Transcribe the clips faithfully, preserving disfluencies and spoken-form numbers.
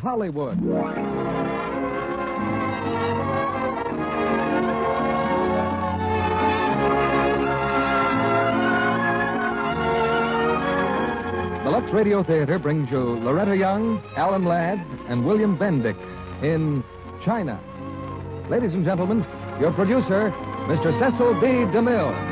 Hollywood. The Lux Radio Theater brings you Loretta Young, Alan Ladd, and William Bendix in China. Ladies and gentlemen, your producer, Mister Cecil B. DeMille.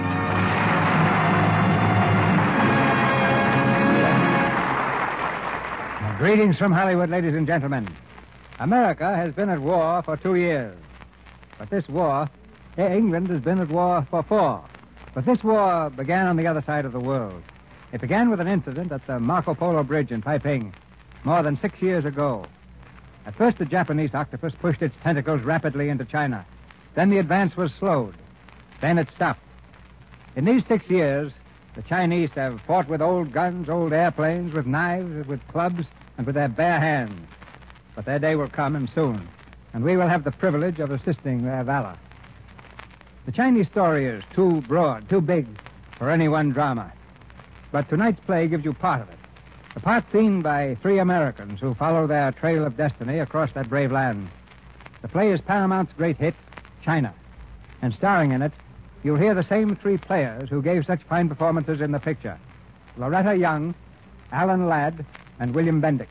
Greetings from Hollywood, ladies and gentlemen. America has been at war for two years. But this war, eh, England has been at war for four. But this war began on the other side of the world. It began with an incident at the Marco Polo Bridge in Taiping more than six years ago. At first, the Japanese octopus pushed its tentacles rapidly into China. Then the advance was slowed. Then it stopped. In these six years, the Chinese have fought with old guns, old airplanes, with knives, with clubs, and with their bare hands. But their day will come, and soon, and we will have the privilege of assisting their valor. The Chinese story is too broad, too big for any one drama. But tonight's play gives you part of it. The part seen by three Americans who follow their trail of destiny across that brave land. The play is Paramount's great hit, China. And starring in it, you'll hear the same three players who gave such fine performances in the picture. Loretta Young, Alan Ladd, and William Bendix.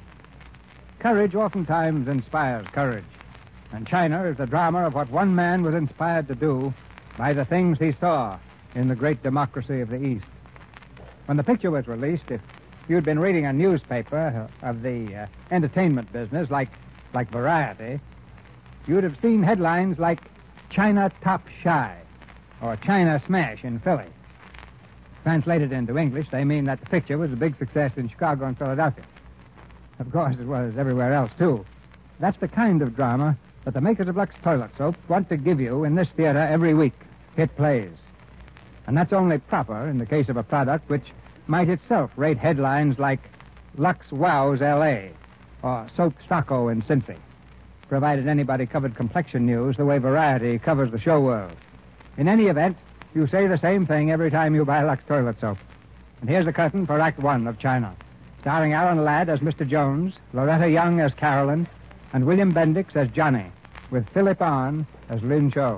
Courage oftentimes inspires courage. And China is the drama of what one man was inspired to do by the things he saw in the great democracy of the East. When the picture was released, if you'd been reading a newspaper of the uh, entertainment business, like, like Variety, you'd have seen headlines like China Top Shy or China Smash in Philly. Translated into English, they mean that the picture was a big success in Chicago and Philadelphia. Of course, it was everywhere else, too. That's the kind of drama that the makers of Lux Toilet Soap want to give you in this theater every week. Hit plays. And that's only proper in the case of a product which might itself rate headlines like Lux Wows L A or Soap Stocko in Cincy, provided anybody covered complexion news the way Variety covers the show world. In any event, you say the same thing every time you buy Lux Toilet Soap. And here's the curtain for Act One of China, starring Alan Ladd as Mister Jones, Loretta Young as Carolyn, and William Bendix as Johnny, with Philip Arn as Lin Cho.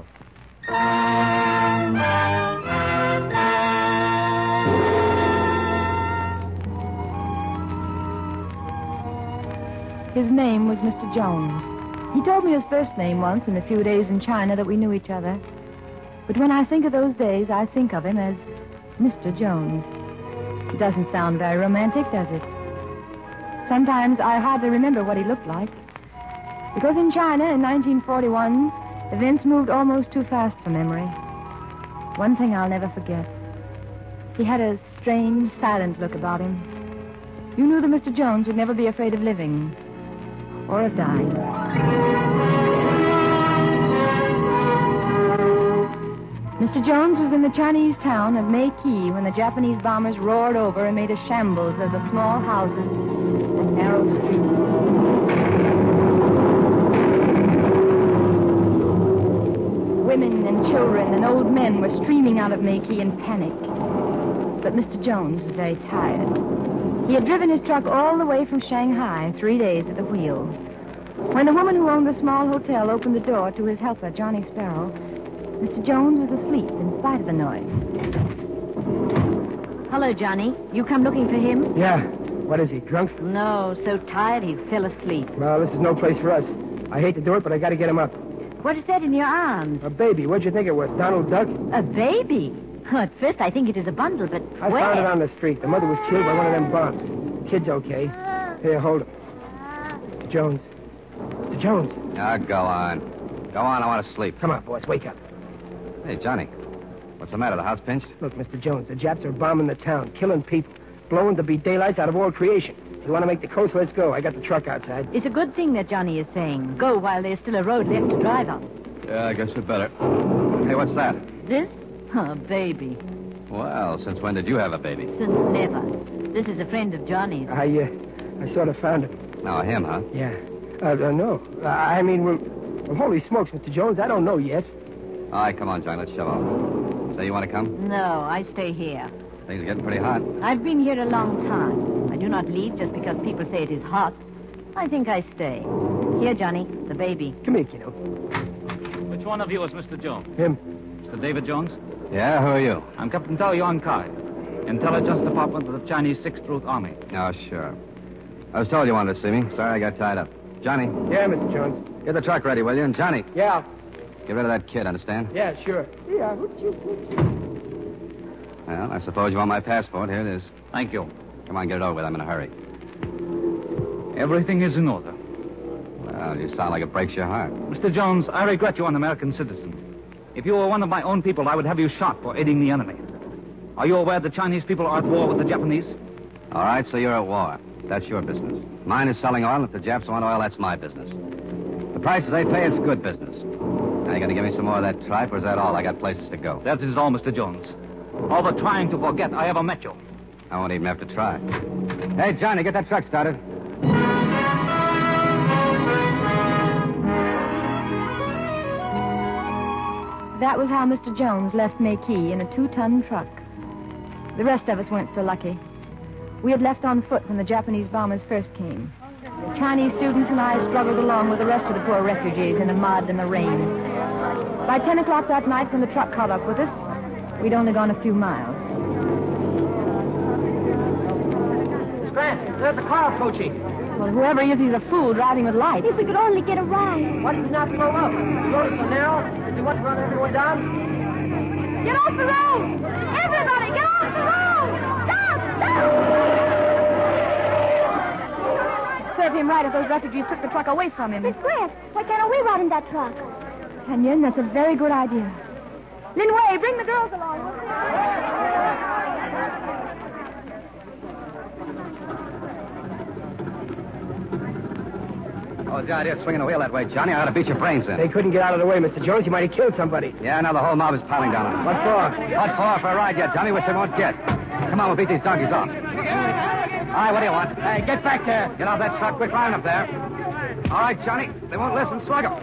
His name was Mister Jones. He told me his first name once in the few days in China that we knew each other. But when I think of those days, I think of him as Mister Jones. It doesn't sound very romantic, does it? Sometimes I hardly remember what he looked like. Because in China in nineteen forty-one, events moved almost too fast for memory. One thing I'll never forget. He had a strange, silent look about him. You knew that Mister Jones would never be afraid of living or of dying. Mister Jones was in the Chinese town of Meiqi when the Japanese bombers roared over and made a shambles of the small houses and narrow streets. Women and children and old men were streaming out of Meiqi in panic. But Mister Jones was very tired. He had driven his truck all the way from Shanghai, three days at the wheel. When the woman who owned the small hotel opened the door to his helper, Johnny Sparrow, Mister Jones was asleep in spite of the noise. Hello, Johnny. You come looking for him? Yeah. What is he, drunk? No, so tired he fell asleep. Well, this is no place for us. I hate to do it, but I got to get him up. What is that in your arms? A baby. What'd you think it was, Donald Duck? A baby? Oh, at first I think it is a bundle, but I where? found it on the street. The mother was killed by one of them bombs. Kid's okay. Here, hold him. Mister Jones. Mister Jones. Now, go on. Go on, I want to sleep. Come on, boys, wake up. Hey, Johnny. What's the matter? The house pinched? Look, Mister Jones, the Japs are bombing the town, killing people, blowing the beat daylights out of all creation. If you want to make the coast, let's go. I got the truck outside. It's a good thing that Johnny is saying. Go while there's still a road left to drive on. Yeah, I guess we better. Hey, what's that? This? Oh, baby. Well, since when did you have a baby? Since never. This is a friend of Johnny's. I, uh, I sort of found him. Oh, him, huh? Yeah. Uh, uh no. Uh, I mean, well, well, holy smokes, Mister Jones, I don't know yet. All right, come on, Johnny, let's shove off. Say you want to come? No, I stay here. Things are getting pretty hot. I've been here a long time. I do not leave just because people say it is hot. I think I stay. Here, Johnny, the baby. Come here, kiddo. Which one of you is Mister Jones? Him. Mister David Jones? Yeah, who are you? I'm Captain Tao Yuan Kai, Intelligence Department of the Chinese Sixth Route Army. Oh, sure. I was told you wanted to see me. Sorry I got tied up. Johnny, Yeah, Mister Jones. get the truck ready, will you? And Johnny, Yeah. get rid of that kid, understand? Yeah, sure. Yeah. Well, I suppose you want my passport. Here it is. Thank you. Come on, get it over with. I'm in a hurry. Everything is in order. Well, you sound like it breaks your heart. Mister Jones, I regret you're an American citizen. If you were one of my own people, I would have you shot for aiding the enemy. Are you aware the Chinese people are at war with the Japanese? All right, so you're at war. That's your business. Mine is selling oil. If the Japs want oil, that's my business. The prices they pay, it's good business. Now, you going to give me some more of that tripe, or is that all? I got places to go. That is all, Mister Jones. All the trying to forget I ever met you. I won't even have to try. Hey, Johnny, get that truck started. That was how Mister Jones left Mayke in a two-ton truck. The rest of us weren't so lucky. We had left on foot when the Japanese bombers first came. The Chinese students and I struggled along with the rest of the poor refugees in the mud and the rain. By ten o'clock that night, when the truck caught up with us, we'd only gone a few miles. Miss Grant, there's a car approaching. Well, whoever he is, he's a fool driving with lights. If we could only get a ride. Why did he not slow up? The road is so narrow. Does he want to run everyone down? Get off the road! Everybody, get off the road! Stop! Stop! Serve him right if those refugees took the truck away from him. Miss Grant, why can't we ride in that truck? Kenyon, that's a very good idea. Lin Wei, bring the girls along. Oh, the idea of swinging the wheel that way, Johnny, I ought to beat your brains in. They couldn't get out of the way, Mister Jones. You might have killed somebody. Yeah, now the whole mob is piling down on us. What for? What for? For a ride yet, Johnny, which they won't get. Come on, we'll beat these donkeys off. All right, what do you want? Hey, get back there. Get off that truck. Quick, line up there. All right, Johnny. They won't listen. Slug them.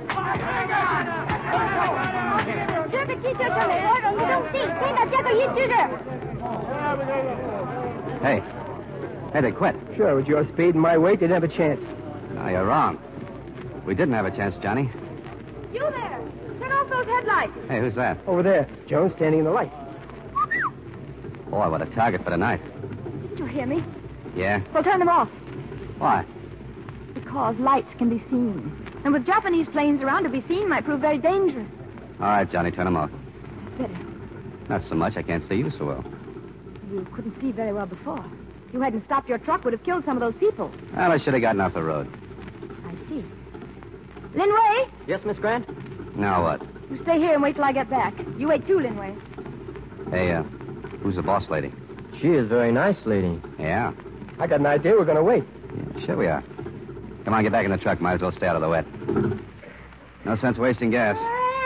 Hey. Hey, they quit. Sure, with your speed and my weight, they'd have a chance. No, you're wrong. We didn't have a chance, Johnny. You there! Turn off those headlights. Hey, who's that? Over there. Jones standing in the light. Boy, what a target for tonight. Did you hear me? Yeah? Well, turn them off. Why? Because lights can be seen. And with Japanese planes around, to be seen might prove very dangerous. All right, Johnny, turn them off. Better. Not so much. I can't see you so well. You couldn't see very well before. If you hadn't stopped your truck, would have killed some of those people. Well, I should have gotten off the road. I see. Lin Wei, Yes, Miss Grant? Now what? you stay here and wait till I get back. You wait too, Lin Wei. Hey, uh, who's the boss lady? She is very nice, lady. Yeah. I got an idea. We're going to wait. Yeah, sure we are. Come on, get back in the truck. Might as well stay out of the wet. No sense wasting gas.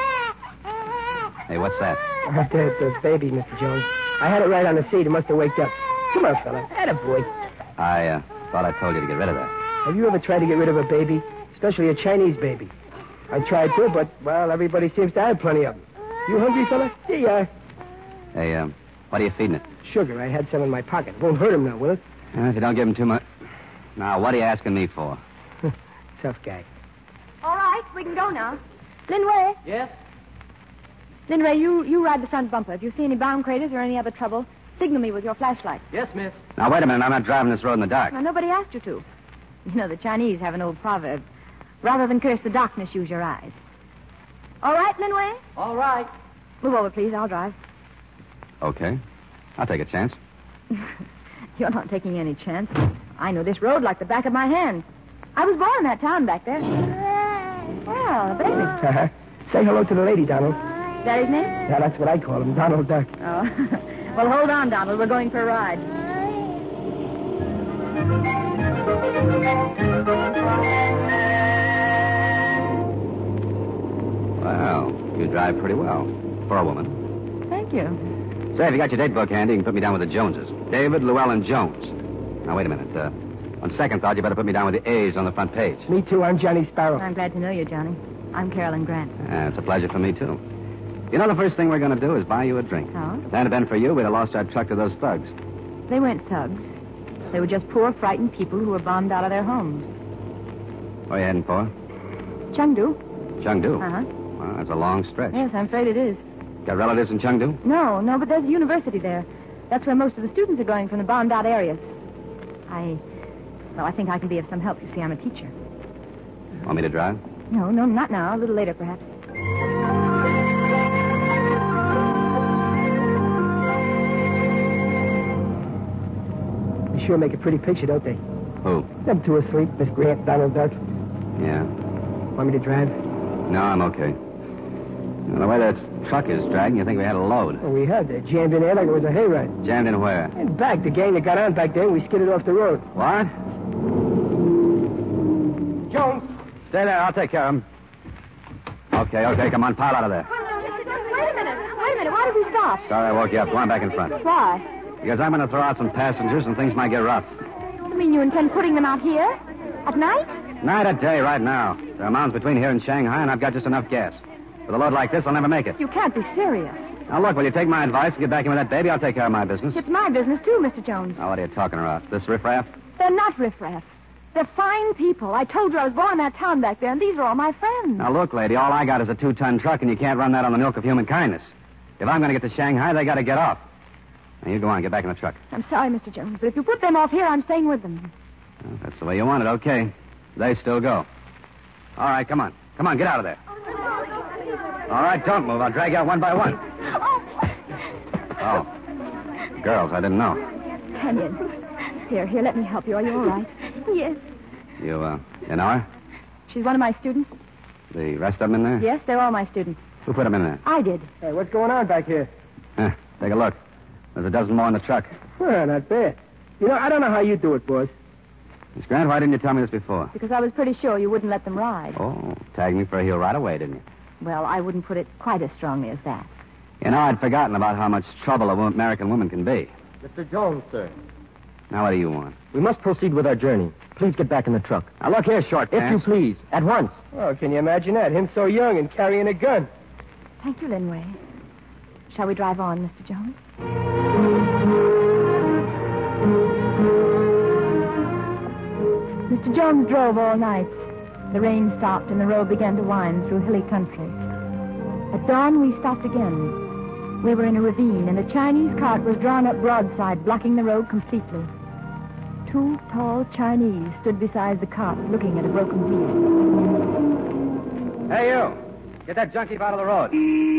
Hey, what's that? the, the baby, Mister Jones. I had it right on the seat. It must have waked up. Come on, fella. Attaboy. I uh, thought I told you to get rid of that. Have you ever tried to get rid of a baby? Especially a Chinese baby. I tried to, but, well, everybody seems to have plenty of them. You hungry, fella? Here you are. Hey, um, what are you feeding it? Sugar. I had some in my pocket. Won't hurt him now, will it? Uh, if you don't give him too much. Now, what are you asking me for? Tough guy. All right, we can go now. Lin Wei. Yes? Lin Wei, you, you ride the front bumper. If you see any bomb craters or any other trouble, signal me with your flashlight. Yes, miss. Now, wait a minute. I'm not driving this road in the dark. Well, nobody asked you to. You know, the Chinese have an old proverb. Rather than curse the darkness, use your eyes. All right, Lin Wei? All right. Move over, please. I'll drive. Okay. I'll take a chance. You're not taking any chance. I know this road like the back of my hand. I was born in that town back there. Well, baby. Uh-huh. Say hello to the lady, Donald. Is that his name? Yeah, that's what I call him, Donald Duck. Oh. Well, hold on, Donald. We're going for a ride. Well, you drive pretty well for a woman. Thank you. Say, if you got your date book handy, you can put me down with the Joneses. David, Llewellyn Jones. Now, wait a minute. Uh, on second thought, you better put me down with the A's on the front page. Me too. I'm Johnny Sparrow. I'm glad to know you, Johnny. I'm Carolyn Grant. Uh, it's a pleasure for me, too. You know, the first thing we're going to do is buy you a drink. Oh? If it hadn't been for you, we'd have lost our truck to those thugs. They weren't thugs. They were just poor, frightened people who were bombed out of their homes. Where are you heading for? Chengdu. Chengdu? Uh-huh. Well, that's a long stretch. Yes, I'm afraid it is. Got relatives in Chengdu? No, no, but there's a university there. That's where most of the students are going from the bombed-out areas. I... Well, I think I can be of some help. You see, I'm a teacher. Want me to drive? No, no, not now. A little later, perhaps. They sure make a pretty picture, don't they? Who? Them two asleep, Miss Grant, Donald Duck. Yeah. Want me to drive? No, I'm okay. Well, the way that truck is dragging, you think we had a load. Well, we had. They jammed in there like it was a hayride. Jammed in where? In back. The gang that got on back there, we skidded off the road. What? Jones. Stay there. I'll take care of him. Okay, okay. Come on. Pile out of there. Wait a minute. Wait a minute. Why did we stop? Sorry I woke you up. Go on back in front. Why? Because I'm going to throw out some passengers and things might get rough. You mean you intend putting them out here? At night? Night or day, right now. There are mountains between here and Shanghai, and I've got just enough gas. With a load like this, I'll never make it. You can't be serious. Now, look, will you take my advice and get back in with that baby? I'll take care of my business. It's my business, too, Mister Jones. Now, what are you talking about? This riffraff? They're not riffraff. They're fine people. I told you I was born in that town back there, and these are all my friends. Now, look, lady, all I got is a two-ton truck, and you can't run that on the milk of human kindness. If I'm going to get to Shanghai, they got to get off. Now, you go on. Get back in the truck. I'm sorry, Mister Jones, but if you put them off here, I'm staying with them. Well, that's the way you want it. Okay. They still go. All right, come on. Come on, get out of there. All right, don't move. I'll drag you out one by one. Oh. Girls, I didn't know. Kenyon. Here, here, let me help you. Are you all right? Yes. You, uh, you know her? She's one of my students. The rest of them in there? Yes, they're all my students. Who put them in there? I did. Hey, what's going on back here? Huh, take a look. There's a dozen more in the truck. Well, not bad. You know, I don't know how you do it, boss. Miss Grant, why didn't you tell me this before? Because I was pretty sure you wouldn't let them ride. Oh, tagged me for a heel right away, didn't you? Well, I wouldn't put it quite as strongly as that. You know, I'd forgotten about how much trouble a wo- American woman can be. Mister Jones, sir. Now, what do you want? We must proceed with our journey. Please get back in the truck. Now, look here, short If pants. you please, at once. Oh, can you imagine that? Him so young and carrying a gun. Thank you, Linway. Shall we drive on, Mister Jones? Mister Jones drove all night. The rain stopped and the road began to wind through hilly country. At dawn, we stopped again. We were in a ravine, and a Chinese cart was drawn up broadside, blocking the road completely. Two tall Chinese stood beside the cart, looking at a broken wheel. Hey, you. Get that junkie out of the road.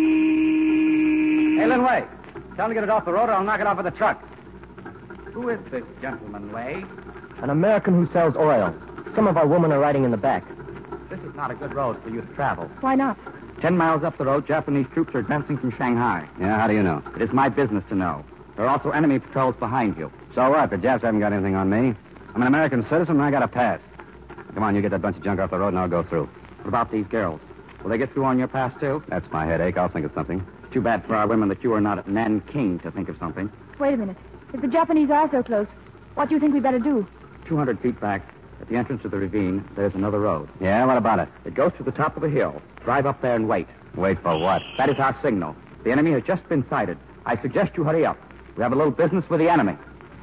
Hey, Lin Wei. Tell him to get it off the road or I'll knock it off with the truck. Who is this gentleman, Way? An American who sells oil. Some of our women are riding in the back. This is not a good road for you to travel. Why not? Ten miles up the road, Japanese troops are advancing from Shanghai. Yeah, how do you know? It is my business to know. There are also enemy patrols behind you. So what? The Japs haven't got anything on me. I'm an American citizen and I got a pass. Come on, you get that bunch of junk off the road and I'll go through. What about these girls? Will they get through on your pass, too? That's my headache. I'll think of something. It's too bad for our women that you are not at Nanking to think of something. Wait a minute. If the Japanese are so close, what do you think we'd better do? Two hundred feet back, at the entrance to the ravine, there's another road. Yeah, what about it? It goes to the top of the hill. Drive up there and wait. Wait for what? That is our signal. The enemy has just been sighted. I suggest you hurry up. We have a little business with the enemy.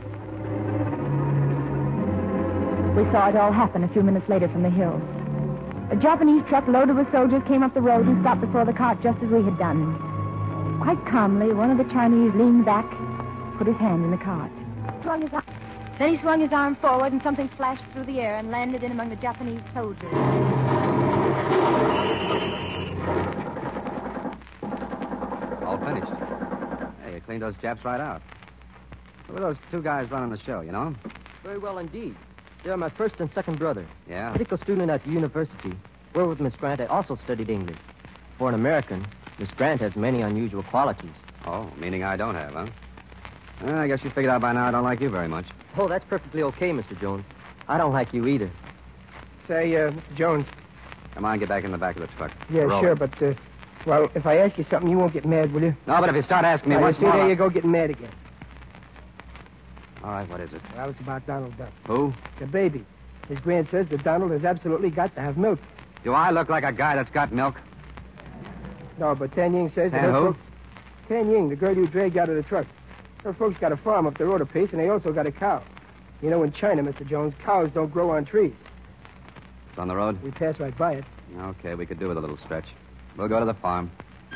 We saw it all happen a few minutes later from the hill. A Japanese truck loaded with soldiers came up the road and stopped before the cart just as we had done. Quite calmly, one of the Chinese leaned back, put his hand in the cart. Swung his arm. Then he swung his arm forward and something flashed through the air and landed in among the Japanese soldiers. All finished. Hey, you cleaned those Japs right out. Who are those two guys running the show, you know? Very well indeed. They are my first and second brother. Yeah? Medical student at the university. Where with Miss Grant, I also studied English. For an American, Miss Grant has many unusual qualities. Oh, meaning I don't have, huh? Well, I guess you figured out by now I don't like you very much. Oh, that's perfectly okay, Mister Jones. I don't like you either. Say, uh, Mister Jones. Come on, get back in the back of the truck. Yeah, Roll sure, it. but, uh, well, if I ask you something, you won't get mad, will you? No, but if you start asking me Now, you once see, more... there I'll- you go, getting mad again. All right, what is it? Well, it's about Donald Duck. Who? The baby. His grand says that Donald has absolutely got to have milk. Do I look like a guy that's got milk? No, but Tan Ying says that Tan her who? folks... Tan Ying, the girl you dragged out of the truck. Her folks got a farm up the road a piece, and they also got a cow. You know, in China, Mister Jones, cows don't grow on trees. It's on the road? We pass right by it. Okay, we could do with a little stretch. We'll go to the farm.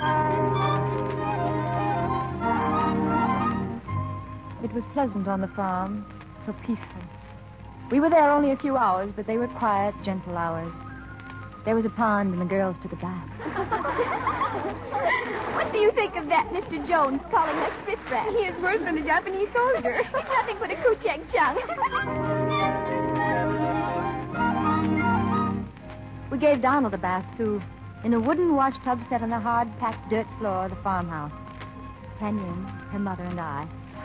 It was pleasant on the farm, so peaceful. We were there only a few hours, but they were quiet, gentle hours. There was a pond, and the girls took a bath. What do you think of that, Mister Jones, calling us spit rats? He is worse than a Japanese soldier. It's nothing but a Kuchang Chung. We gave Donald a bath, too, in a wooden wash tub set on the hard-packed dirt floor of the farmhouse. Tanya, her mother, and I.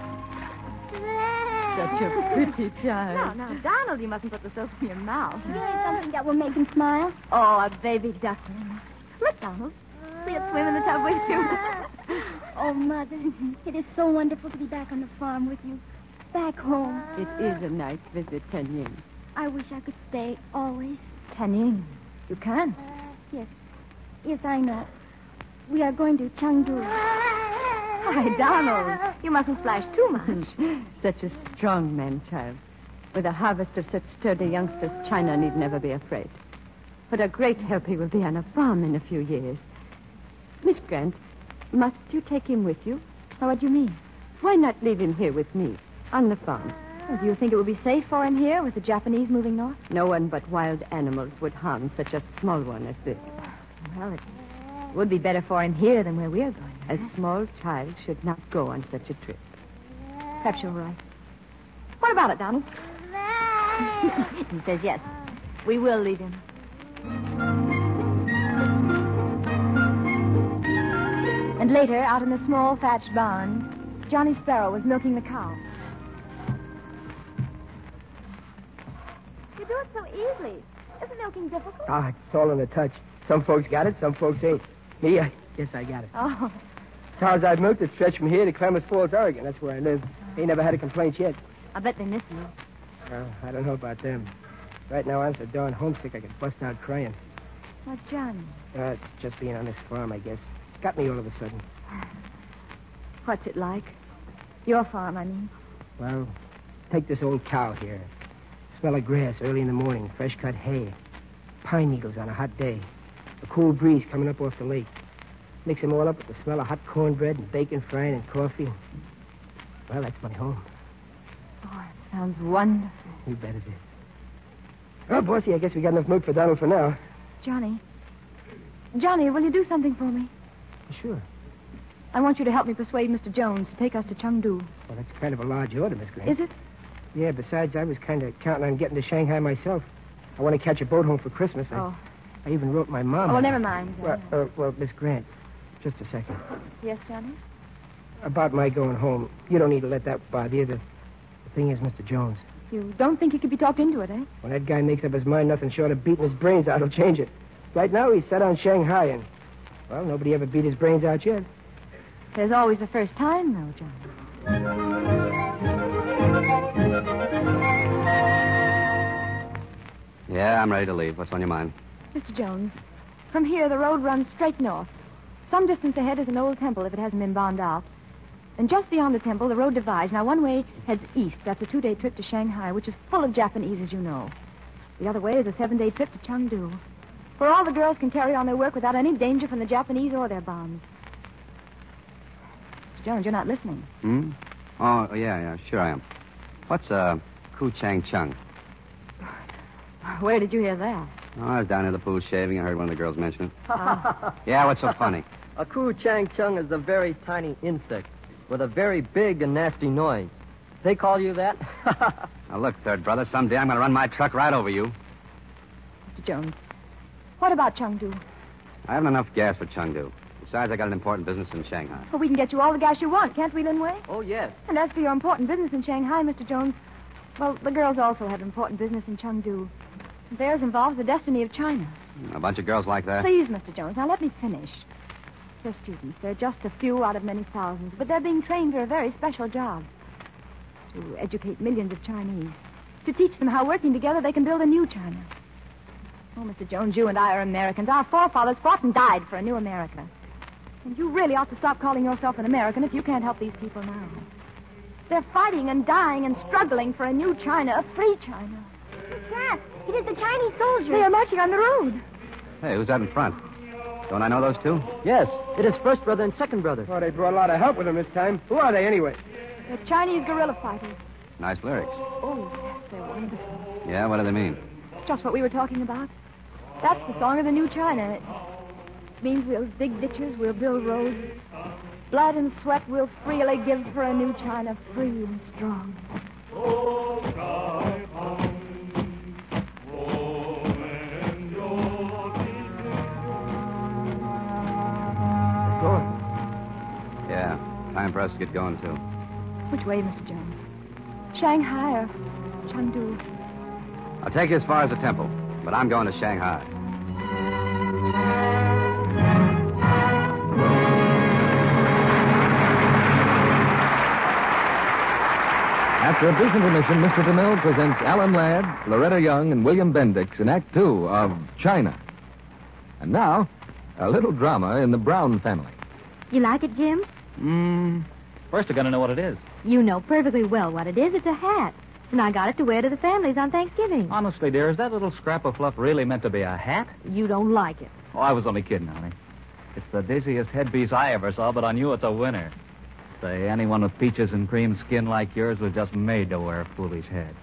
Such a pretty child. Now, now, Donald, you mustn't put the soap in your mouth. Something that will make him smile. Oh, a baby duckling. Look, Donald. We'll swim in the tub with you. Oh, Mother, it is so wonderful to be back on the farm with you. Back home. It is a nice visit, Tanying. I wish I could stay always. Tanying, you can't. Yes. Yes, I know. We are going to Chengdu. Why, Donald, you mustn't splash too much. Such a strong man, child. With a harvest of such sturdy youngsters, China need never be afraid. What a great help he will be on a farm in a few years. Miss Grant, must you take him with you? Oh, what do you mean? Why not leave him here with me, on the farm? Well, do you think it would be safe for him here with the Japanese moving north? No one but wild animals would harm such a small one as this. Well, it would be better for him here than where we are going. A small child should not go on such a trip. Perhaps you're right. What about it, Donald? He says yes. We will leave him. And later, out in the small thatched barn, Johnny Sparrow was milking the cow. You do it so easily. Isn't milking difficult? Ah, it's all in the touch. Some folks got it, some folks ain't. Me, I guess I got it. Oh. Cows I've milked that stretch from here to Klamath Falls, Oregon. That's where I live. Ain't never had a complaint yet. I bet they miss you. Well, I don't know about them. Right now, I'm so darn homesick I could bust out crying. Well, Johnny. Uh, it's just being on this farm, I guess. Got me all of a sudden. What's it like? Your farm, I mean. Well, take this old cow here. Smell of grass early in the morning, fresh cut hay. Pine needles on a hot day. A cool breeze coming up off the lake. Mix them all up with the smell of hot cornbread and bacon frying and coffee. Well, that's my home. Oh, it sounds wonderful. You bet it is. Well, Bossy, I guess we got enough milk for Donald for now. Johnny. Johnny, will you do something for me? Sure. I want you to help me persuade Mister Jones to take us to Chengdu. Well, that's kind of a large order, Miss Grant. Is it? Yeah, besides, I was kind of counting on getting to Shanghai myself. I want to catch a boat home for Christmas. I, Oh. I even wrote my mom. Oh, well, never mind. Well, uh, well, Miss Grant, just a second. Yes, Johnny? About my going home, you don't need to let that bother you. The, the thing is, Mister Jones, You don't think he could be talked into it, eh? when that guy makes up his mind, nothing short of beating his brains out will change it. Right now, he's set on Shanghai, and, well, nobody ever beat his brains out yet. There's always the first time, though, Johnny. Yeah, I'm ready to leave. What's on your mind? Mister Jones, from here, the road runs straight north. Some distance ahead is an old temple, if it hasn't been bombed out. And just beyond the temple, the road divides. Now, one way heads east. That's a two-day trip to Shanghai, which is full of Japanese, as you know. The other way is a seven-day trip to Chengdu, where all the girls can carry on their work without any danger from the Japanese or their bombs. Mister Jones, you're not listening. Hmm? Oh, yeah, yeah, sure I am. What's uh, Ku Chang Chung? Where did you hear that? Oh, I was down near the pool shaving. I heard one of the girls mention it. Yeah, what's so funny? A Ku Chang Chung is a very tiny insect with a very big and nasty noise. They call you that? Now, look, third brother, someday I'm going to run my truck right over you. Mister Jones, what about Chengdu? I haven't enough gas for Chengdu. Besides, I got an important business in Shanghai. Well, we can get you all the gas you want, can't we, Lin Wei? Oh, yes. And as for your important business in Shanghai, Mister Jones, well, the girls also have important business in Chengdu. Theirs involves the destiny of China. A bunch of girls like that? Please, Mister Jones, now let me finish. They're students. They're just a few out of many thousands, but they're being trained for a very special job. To educate millions of Chinese. To teach them how, working together, they can build a new China. Oh, Mister Jones, you and I are Americans. Our forefathers fought and died for a new America. And you really ought to stop calling yourself an American if you can't help these people now. They're fighting and dying and struggling for a new China, a free China. He can't. He It is the Chinese soldiers. They are marching on the road. Hey, who's that in front? Don't I know those two? Yes, it is first brother and second brother. Oh, they brought a lot of help with them this time. Who are they, anyway? They're Chinese guerrilla fighters. Nice lyrics. Oh, yes, they're wonderful. Yeah, what do they mean? Just what we were talking about. That's the song of the new China. It means we'll dig ditches, we'll build roads. Blood and sweat we'll freely give for a new China, free and strong. Yeah, time for us to get going, too. Which way, Mister Jones? Shanghai or Chengdu? I'll take you as far as the temple, but I'm going to Shanghai. After a brief intermission, Mister DeMille presents Alan Ladd, Loretta Young, and William Bendix in Act Two of China. And now, a little drama in the Brown family. You like it, Jim? Mm, first I gotta know what it is. You know perfectly well what it is. It's a hat. And I got it to wear to the families on Thanksgiving. Honestly, dear, is that little scrap of fluff really meant to be a hat? You don't like it. Oh, I was only kidding, honey. It's the dizziest headpiece I ever saw, but I knew it's a winner. Say, anyone with peaches and cream skin like yours was just made to wear foolish hats.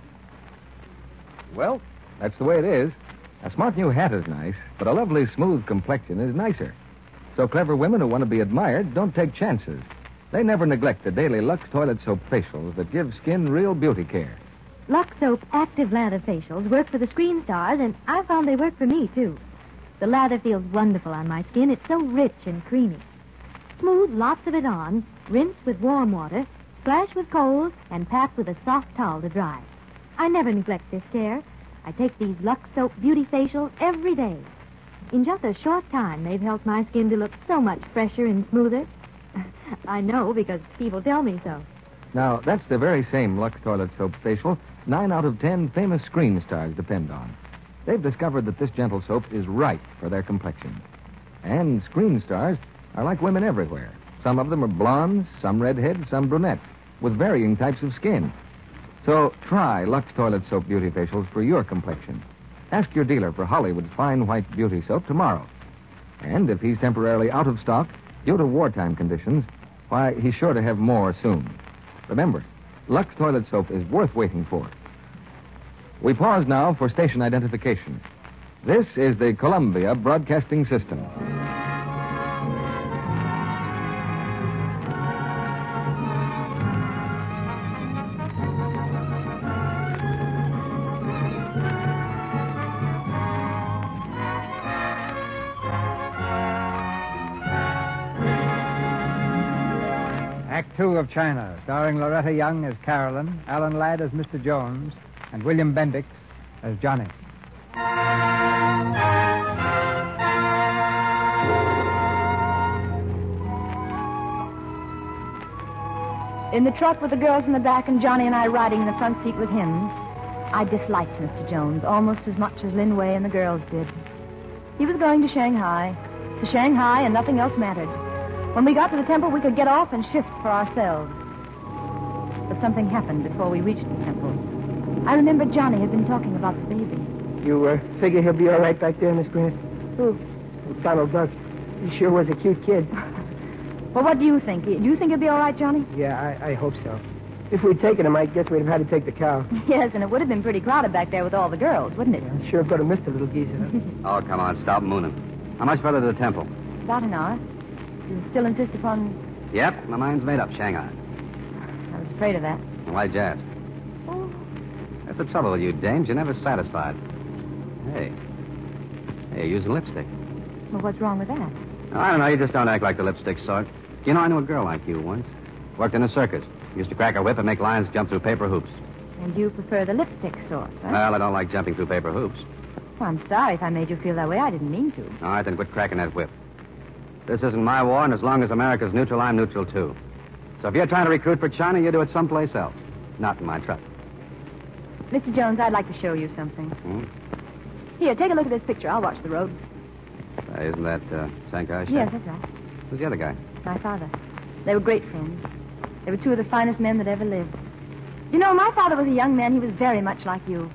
Well, that's the way it is. A smart new hat is nice, but a lovely smooth complexion is nicer. So clever women who want to be admired don't take chances. They never neglect the daily Lux Toilet Soap facials that give skin real beauty care. Lux Soap Active Lather facials work for the screen stars, and I found they work for me, too. The lather feels wonderful on my skin. It's so rich and creamy. Smooth lots of it on, rinse with warm water, splash with cold, and pat with a soft towel to dry. I never neglect this care. I take these Lux Soap Beauty facials every day. In just a short time, they've helped my skin to look so much fresher and smoother. I know because people tell me so. Now, that's the very same Lux Toilet Soap facial nine out of ten famous screen stars depend on. They've discovered that this gentle soap is right for their complexion. And screen stars are like women everywhere. Some of them are blondes, some redheads, some brunettes, with varying types of skin. So try Lux Toilet Soap Beauty Facials for your complexion. Ask your dealer for Hollywood's Fine White Beauty Soap tomorrow. And if he's temporarily out of stock due to wartime conditions, why, he's sure to have more soon. Remember, Lux Toilet Soap is worth waiting for. We pause now for station identification. This is the Columbia Broadcasting System. Act Two of China, starring Loretta Young as Carolyn, Alan Ladd as Mister Jones, and William Bendix as Johnny. In the truck with the girls in the back and Johnny and I riding in the front seat with him, I disliked Mister Jones almost as much as Lin Wei and the girls did. He was going to Shanghai. To Shanghai, and nothing else mattered. When we got to the temple, we could get off and shift for ourselves. But something happened before we reached the temple. I remember Johnny had been talking about the baby. You uh, figure he'll be all right back there, Miss Grant? Who? Donald Duck. He sure was a cute kid. Well, what do you think? Do you think he'll be all right, Johnny? Yeah, I, I hope so. If we'd taken him, I guess we'd have had to take the cow. Yes, and it would have been pretty crowded back there with all the girls, wouldn't it? Yeah, sure could have missed a little geezer. Oh, come on, stop mooning. How much further to the temple? About an hour. You still insist upon... Yep, my mind's made up, Shanghai. I was afraid of that. Why'd you ask? Oh. That's the trouble with you, dames. You're never satisfied. Hey. Hey, you're using lipstick. Well, what's wrong with that? I don't know. You just don't act like the lipstick sort. You know, I knew a girl like you once. Worked in a circus. Used to crack her whip and make lions jump through paper hoops. And you prefer the lipstick sort, right? Well, I don't like jumping through paper hoops. Well, I'm sorry if I made you feel that way. I didn't mean to. All right, then quit cracking that whip. This isn't my war, and as long as America's neutral, I'm neutral, too. So if you're trying to recruit for China, you do it someplace else. Not in my truck. Mister Jones, I'd like to show you something. Hmm? Here, take a look at this picture. I'll watch the road. Uh, isn't that uh, Shanghai? Yes, that's right. Who's the other guy? My father. They were great friends. They were two of the finest men that ever lived. You know, my father was a young man. He was very much like you.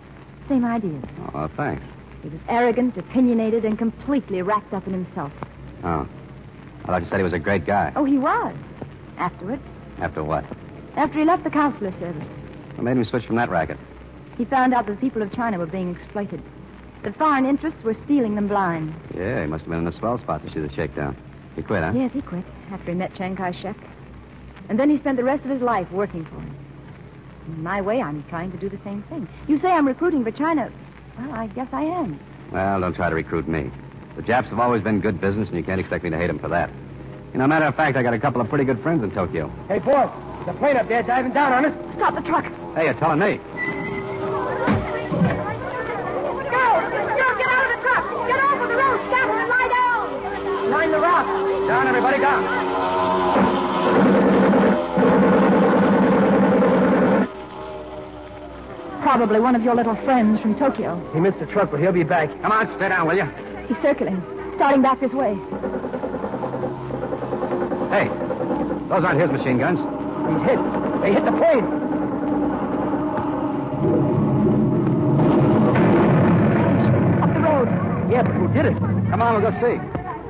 same ideas. Oh, thanks. He was arrogant, opinionated, and completely wrapped up in himself. Oh. I thought you said he was a great guy. Oh, he was. Afterward. After what? After he left the consular service. What made him switch from that racket? He found out that the people of China were being exploited. The foreign interests were stealing them blind. Yeah, he must have been in a swell spot to see the shakedown. He quit, huh? Yes, he quit after he met Chiang Kai-shek. And then he spent the rest of his life working for him. In my way, I'm trying to do the same thing. You say I'm recruiting for China. Well, I guess I am. Well, don't try to recruit me. The Japs have always been good business, and you can't expect me to hate them for that. You know, matter of fact, I got a couple of pretty good friends in Tokyo. Hey, boss, there's a plane up there diving down on us. Stop the truck. Hey, you're telling me. Girls, girls, get out of the truck. Get off of the road. Stop and lie down. Line the rock. Down, everybody, down. Probably one of your little friends from Tokyo. He missed the truck, but he'll be back. Come on, stay down, will you? He's circling, starting back this way. Hey, those aren't his machine guns. He's hit. They hit the plane. Up the road. Yeah, but who did it? Come on, we'll go see.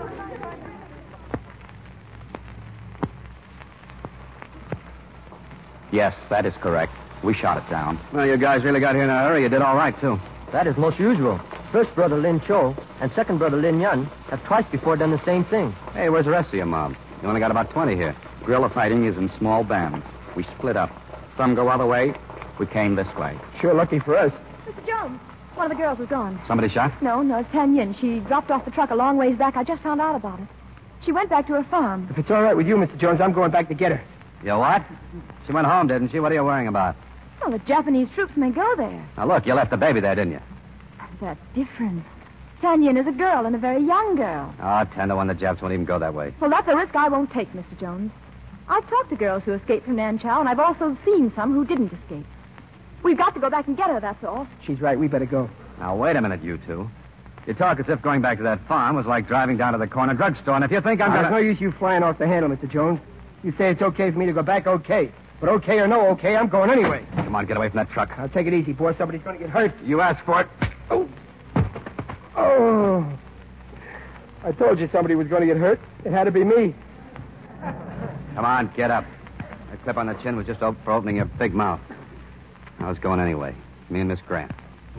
Yes, that is correct. We shot it down. Well, you guys really got here in a hurry. You did all right, too. That is most usual. First brother Lin Cho and second brother Lin Yun have twice before done the same thing. Hey, where's the rest of your mob? You only got about twenty here. Guerrilla fighting is in small bands. We split up. Some go other way. We came this way. Sure lucky for us. Mister Jones, one of the girls was gone. Somebody shot? No, no, it's Tan Yin. She dropped off the truck a long ways back. I just found out about it. She went back to her farm. If it's all right with you, Mister Jones, I'm going back to get her. You what? She went home, didn't she? What are you worrying about? Well, the Japanese troops may go there. Now, look, you left the baby there, didn't you? That's different. Tan Yin is a girl, and a very young girl. Oh, ten to one, the Japs won't even go that way. Well, that's a risk I won't take, Mister Jones. I've talked to girls who escaped from Nanchow, and I've also seen some who didn't escape. We've got to go back and get her, that's all. She's right. We better go. Now, wait a minute, you two. You talk as if going back to that farm was like driving down to the corner drugstore, and if you think I'm There's gonna... no use you flying off the handle, Mister Jones. You say it's okay for me to go back, okay. But okay or no okay, I'm going anyway. Come on, get away from that truck. Now, take it easy, boy. Somebody's going to get hurt. You asked for it. Oh. Oh. I told you somebody was going to get hurt. It had to be me. Come on, get up. That clip on the chin was just op- for opening your big mouth. I was going anyway. Me and Miss Grant.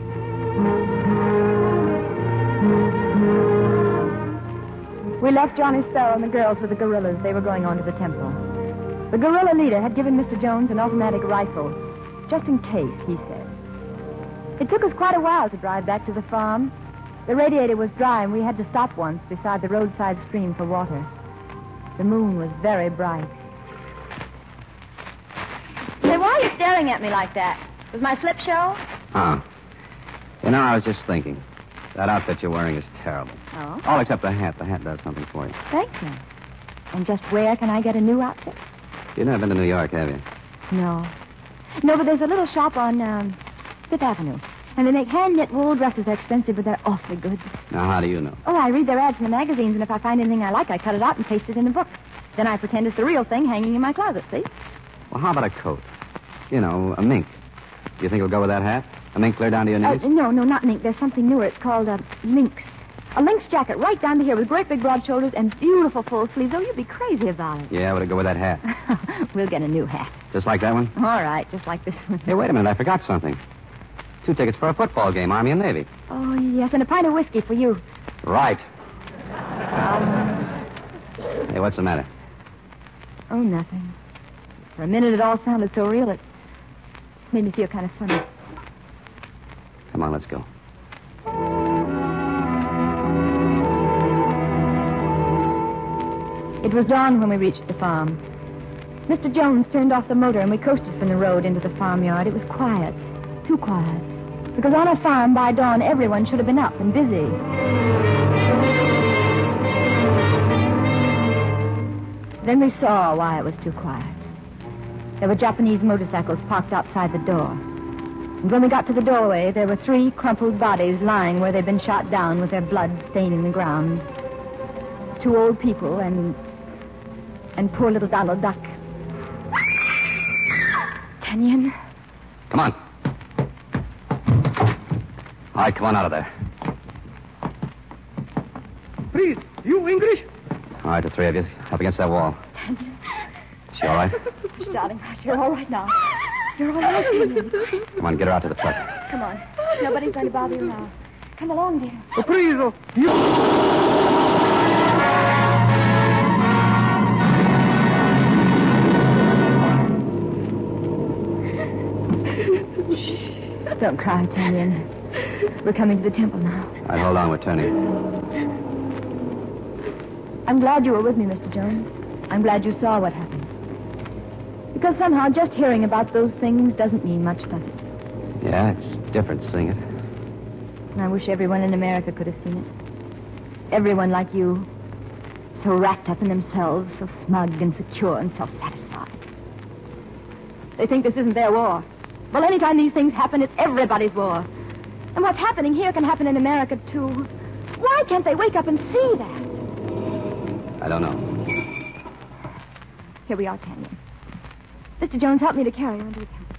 We left Johnny Sparrow and the girls with the guerrillas. They were going on to the temple. The guerrilla leader had given Mister Jones an automatic rifle, just in case, he said. It took us quite a while to drive back to the farm. The radiator was dry, and we had to stop once beside the roadside stream for water. The moon was very bright. Say, why are you staring at me like that? Was my slip show? Huh. You know, I was just thinking. That outfit you're wearing is terrible. Oh? All except the hat. The hat does something for you. Thank you. And just where can I get a new outfit? You've never been to New York, have you? No. No, but there's a little shop on um, Fifth Avenue. And they make hand-knit wool dresses. They're expensive, but they're awfully good. Now, how do you know? Oh, I read their ads in the magazines, and if I find anything I like, I cut it out and paste it in a book. Then I pretend it's the real thing hanging in my closet, see? Well, how about a coat? You know, a mink. Do you think it'll go with that hat? A mink clear down to your Uh, knees? no, no, not mink. There's something newer. It's called a uh, lynx. A lynx jacket right down to here with great big broad shoulders and beautiful full sleeves. Oh, you'd be crazy about it. Yeah, would it go with that hat? We'll get a new hat. Just like that one? All right, just like this one. Hey, wait a minute. I forgot something. Two tickets for a football game, Army and Navy. Oh, yes, and a pint of whiskey for you. Right. Um, Hey, what's the matter? oh, nothing. For a minute, it all sounded so real, it made me feel kind of funny. Come on, let's go. It was dawn when we reached the farm. Mister Jones turned off the motor, and we coasted from the road into the farmyard. It was quiet, too quiet, because on a farm by dawn, everyone should have been up and busy. Then we saw why it was too quiet. There were Japanese motorcycles parked outside the door. And when we got to the doorway, there were three crumpled bodies lying where they'd been shot down with their blood staining the ground. Two old people and... and poor little Donald Duck. Kenyon? Come on. All right, come on out of there. Please, you English? All right, the three of you, up against that wall. She all right? Darling, you're all right now. You're all right, Daniel. Come on, get her out to the truck. Come on. Nobody's going to bother you now. Come along, dear. Oh, please, oh, you... Don't cry, Tanyan. We're coming to the temple now. All right, hold on, we're turning. I'm glad you were with me, Mister Jones. I'm glad you saw what happened. Because somehow just hearing about those things doesn't mean much, does it? Yeah, it's different seeing it. And I wish everyone in America could have seen it. Everyone like you. So wrapped up in themselves, so smug and secure and self-satisfied. They think this isn't their war. Well, anytime these things happen, it's everybody's war. And what's happening here can happen in America, too. Why can't they wake up and see that? I don't know. Here we are, Tanya. Mister Jones, help me to carry her into the temple.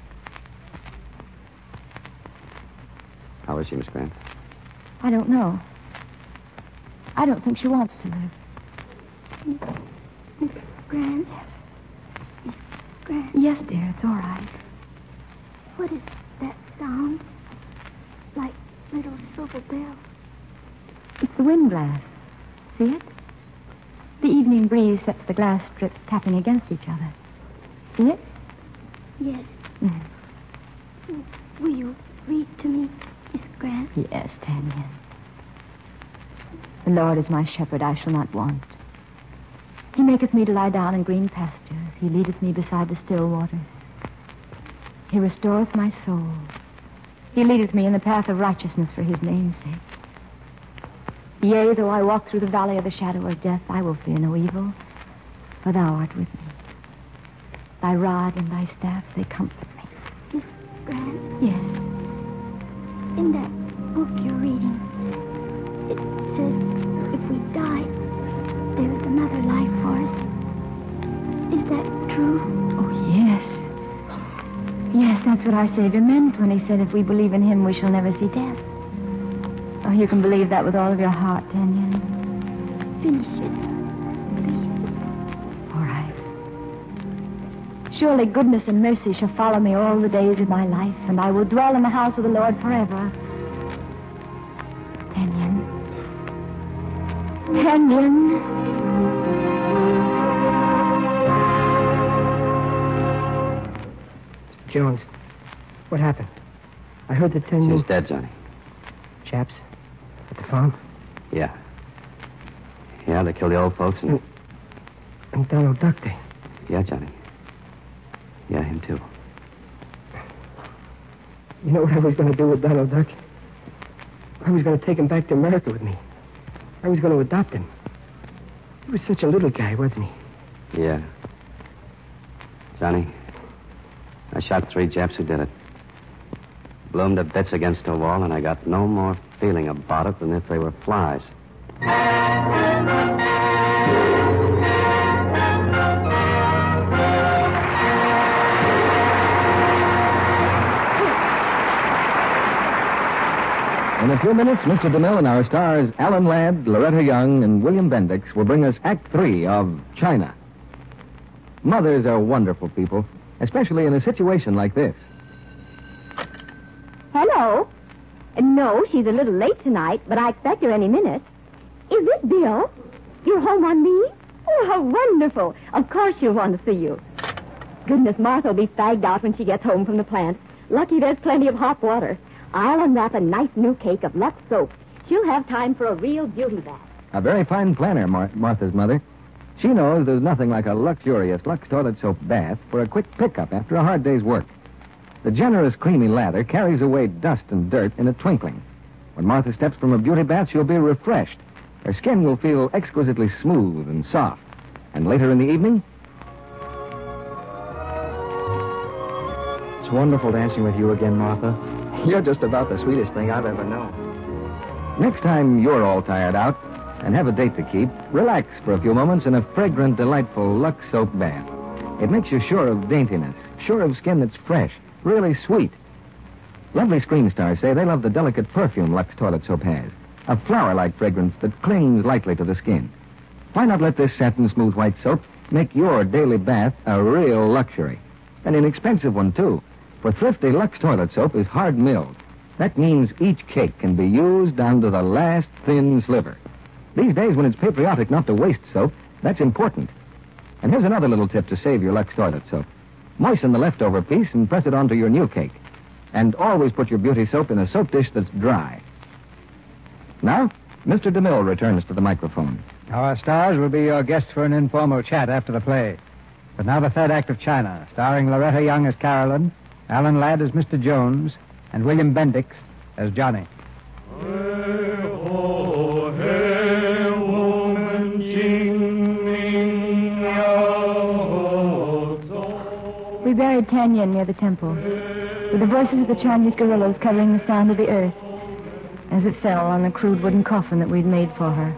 How is she, Miss Grant? I don't know. I don't think she wants to live. Miss Grant? Miss Grant? Yes, dear, it's all right. What is that sound? Like little silver bells. It's the wind glass. See it? The evening breeze sets the glass strips tapping against each other. See it? Yes. Mm. Will you read to me, Miss Grant? Yes, Tanya. The Lord is my shepherd, I shall not want. He maketh me to lie down in green pastures. He leadeth me beside the still waters. He restoreth my soul. He leadeth me in the path of righteousness for his name's sake. Yea, though I walk through the valley of the shadow of death, I will fear no evil, for thou art with me. Thy rod and thy staff, they comfort me. Miss Grant? Yes. In that book you're reading, it says if we die, there is another life for us. Is that true? Oh, yes. Yes, that's what our Savior meant when he said if we believe in him, we shall never see death. Oh, you can believe that with all of your heart, Tanya. Finish it, please. All right. Surely goodness and mercy shall follow me all the days of my life, and I will dwell in the house of the Lord forever. Tanyan. Tanyan. Jones, what happened? I heard that ten... She's dead, Johnny. Chaps at the farm? Yeah. Yeah, they killed the old folks and... And, and Donald Duck, they... Yeah, Johnny. Yeah, him too. You know what I was going to do with Donald Duck? I was going to take him back to America with me. I was going to adopt him. He was such a little guy, wasn't he? Yeah. Johnny, I shot three Japs who did it. Blew them to bits against a wall, and I got no more feeling about it than if they were flies. In a few minutes, Mister DeMille and our stars Alan Ladd, Loretta Young, and William Bendix will bring us Act Three of China. Mothers are wonderful people, especially in a situation like this. Hello. Uh, no, she's a little late tonight, but I expect her any minute. Is this Bill? You're home on leave? Oh, how wonderful. Of course she'll want to see you. Goodness, Martha will be fagged out when she gets home from the plant. Lucky there's plenty of hot water. I'll unwrap a nice new cake of Lux soap. She'll have time for a real beauty bath. A very fine planner, Mar- Martha's mother. She knows there's nothing like a luxurious Lux toilet soap bath for a quick pickup after a hard day's work. The generous, creamy lather carries away dust and dirt in a twinkling. When Martha steps from a beauty bath, she'll be refreshed. Her skin will feel exquisitely smooth and soft. And later in the evening... It's wonderful dancing with you again, Martha. You're just about the sweetest thing I've ever known. Next time you're all tired out and have a date to keep, relax for a few moments in a fragrant, delightful Lux soap bath. It makes you sure of daintiness, sure of skin that's fresh, really sweet. Lovely screen stars say they love the delicate perfume Lux toilet soap has, a flower-like fragrance that clings lightly to the skin. Why not let this satin smooth white soap make your daily bath a real luxury? An inexpensive one, too, for thrifty Lux toilet soap is hard milled. That means each cake can be used down to the last thin sliver. These days, when it's patriotic not to waste soap, that's important. And here's another little tip to save your Lux toilet soap. Moisten the leftover piece and press it onto your new cake. And always put your beauty soap in a soap dish that's dry. Now, Mister DeMille returns to the microphone. Our stars will be your guests for an informal chat after the play. But now the third act of China, starring Loretta Young as Carolyn, Alan Ladd as Mister Jones, and William Bendix as Johnny. We buried Tanya near the temple, with the voices of the Chinese guerrillas covering the sound of the earth as it fell on the crude wooden coffin that we'd made for her.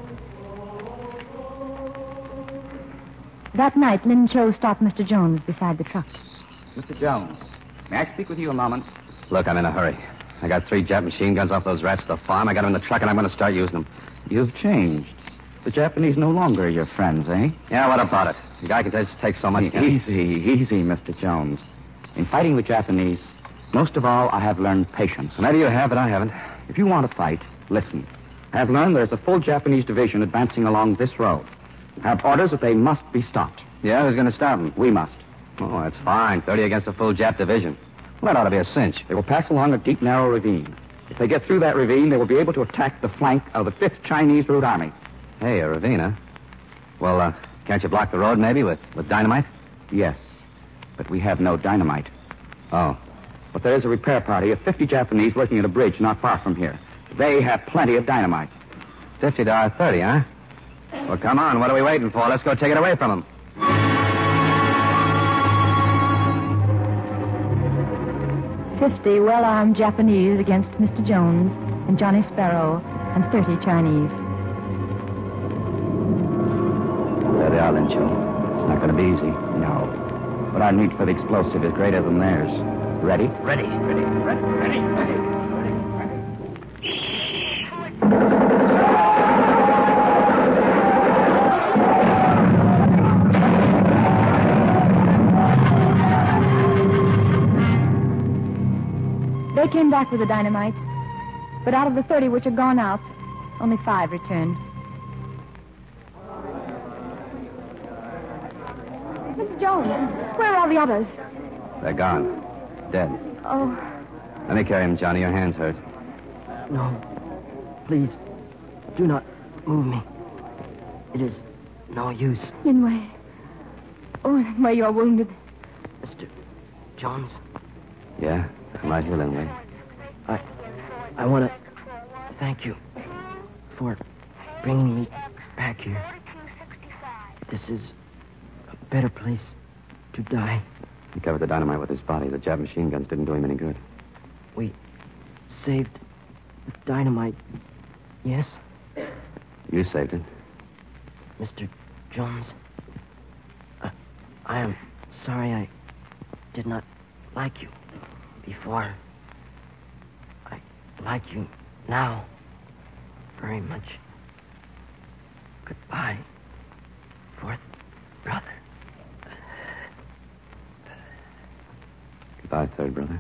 That night, Lin Cho stopped Mister Jones beside the truck. Mister Jones, may I speak with you a moment? Look, I'm in a hurry. I got three Jap machine guns off those rats at the farm. I got them in the truck, and I'm going to start using them. You've changed. The Japanese no longer are your friends, eh? Yeah, what about it? The guy can just take so much... E- easy, easy, Mister Jones. In fighting the Japanese, most of all, I have learned patience. Maybe you have, but I haven't. If you want to fight, listen. I have learned there's a full Japanese division advancing along this road. I have orders that they must be stopped. Yeah, who's going to stop them? We must. Oh, that's fine. thirty against a full Jap division. Well, that ought to be a cinch. They will pass along a deep, narrow ravine. If they get through that ravine, they will be able to attack the flank of the fifth Chinese Route Army. Hey, a ravine, huh? Well, uh, can't you block the road, maybe, with, with dynamite? Yes, but we have no dynamite. Oh. But there is a repair party of fifty Japanese working at a bridge not far from here. They have plenty of dynamite. Fifty to our thirty, huh? Well, come on. What are we waiting for? Let's go take it away from them. Fifty well-armed Japanese against Mister Jones and Johnny Sparrow and thirty Chinese. There they are, Lin Cho. It's not going to be easy. No. But our need for the explosive is greater than theirs. Ready? Ready, ready, ready, ready, ready. They came back with the dynamite, but out of the thirty which had gone out, only five returned. Mister Jones, where are all the others? They're gone. Dead. Oh. Let me carry him, Johnny. Your hand's hurt. No. Please, do not move me. It is no use. Linway. Oh, Linway, you're wounded. Mister Jones? Yeah? I'm right here, Linway. I... I want to thank you for bringing me back here. This is a better place to die. He covered the dynamite with his body. The Jap machine guns didn't do him any good. We saved the dynamite, yes? You saved it. Mister Jones, uh, I am sorry I did not like you before. I like you now very much. Goodbye, fourth brother. Goodbye, third brother.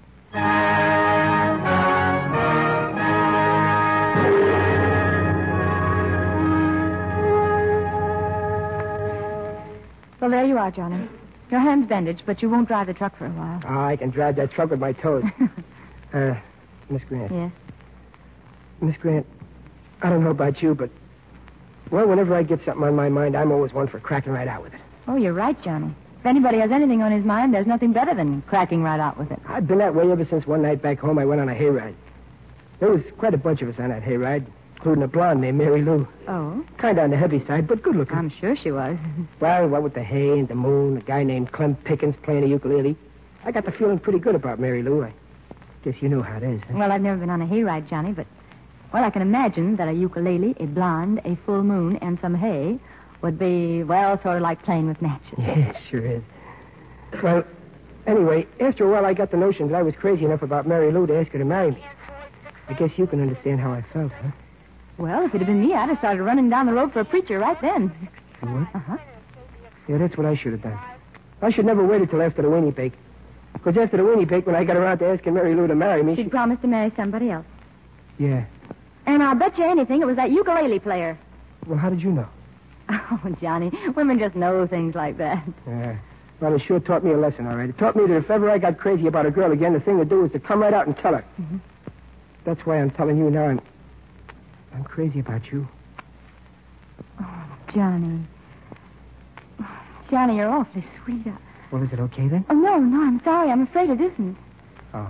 Well, there you are, Johnny. Your hand's bandaged, but you won't drive the truck for a while. Oh, I can drive that truck with my toes. uh, Miss Grant. Yes? Miss Grant, I don't know about you, but, well, whenever I get something on my mind, I'm always one for cracking right out with it. Oh, you're right, Johnny. If anybody has anything on his mind, there's nothing better than cracking right out with it. I've been that way ever since one night back home I went on a hayride. There was quite a bunch of us on that hayride, including a blonde named Mary Lou. Oh? Kind of on the heavy side, but good looking. I'm sure she was. Well, what with the hay and the moon, a guy named Clem Pickens playing a ukulele, I got the feeling pretty good about Mary Lou. I guess you know how it is. Huh? Well, I've never been on a hayride, Johnny, but, well, I can imagine that a ukulele, a blonde, a full moon, and some hay would be, well, sort of like playing with matches. Yeah, it sure is. Well, Anyway, after a while, I got the notion that I was crazy enough about Mary Lou to ask her to marry me. I guess you can understand how I felt, huh? Well, if it had been me, I'd have started running down the road for a preacher right then. You would? Uh-huh. Yeah, that's what I should have done. I should never wait until after the weenie bake. Because after the weenie bake, when I got around to asking Mary Lou to marry me... She'd she... promised to marry somebody else. Yeah. And I'll bet you anything it was that ukulele player. Well, how did you know? Oh, Johnny, women just know things like that. Yeah. Well, it sure taught me a lesson, all right. It taught me that if ever I got crazy about a girl again, the thing to do is to come right out and tell her. Mm-hmm. That's why I'm telling you now I'm... I'm crazy about you. Oh, Johnny. Johnny, you're awfully sweet. Well, is it okay then? Oh, no, no, I'm sorry. I'm afraid it isn't. Oh.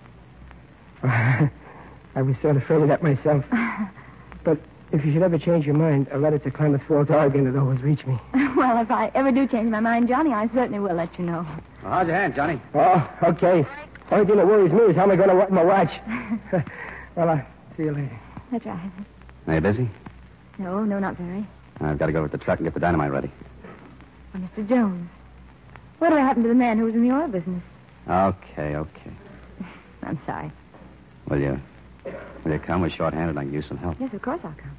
I was sort of afraid of that myself. But if you should ever change your mind, a letter to Klamath Falls, Oregon would always reach me. Well, if I ever do change my mind, Johnny, I certainly will let you know. Well, how's your hand, Johnny? Oh, okay. Only thing that worries me is how am I going to watch my watch. Well, I'll see you later. That's right. Are you busy? No, no, not very. I've got to go with the truck and get the dynamite ready. Well, Mister Jones, whatever happened to the man who was in the oil business? Okay, okay. I'm sorry. Will you, will you come? We're short-handed. I can use some help. Yes, of course I'll come.